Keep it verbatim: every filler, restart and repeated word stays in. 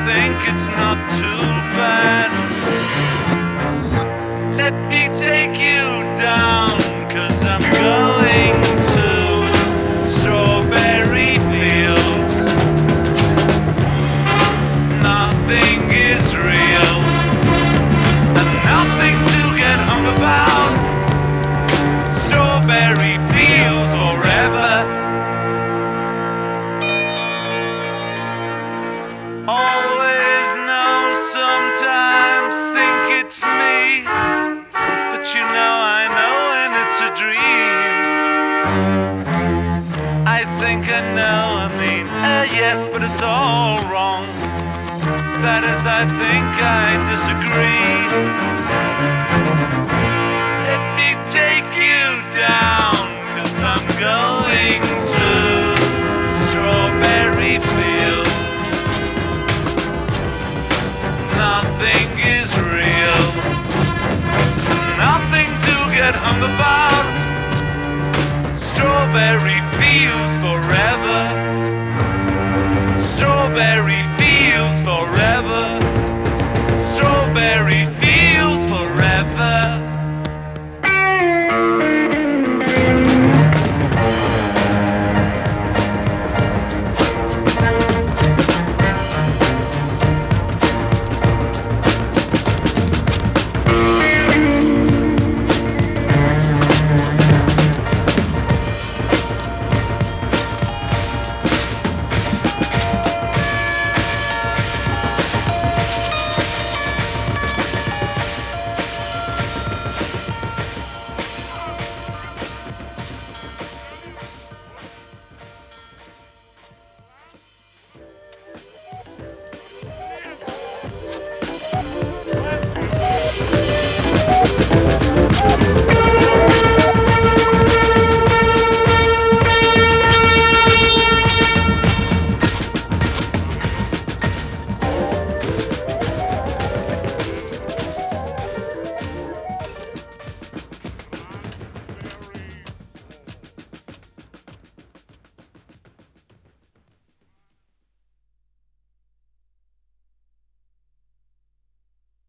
think it's not too bad. Let me take you down, 'cause I'm going to strawberry fields. Nothing is real, and nothing to get hung about. Strawberry fields forever. Always know, sometimes think it's me, but you know I know when it's a dream. I think I know, I mean, uh, yes, but it's all wrong. That is, I think I disagree. Let me take you down.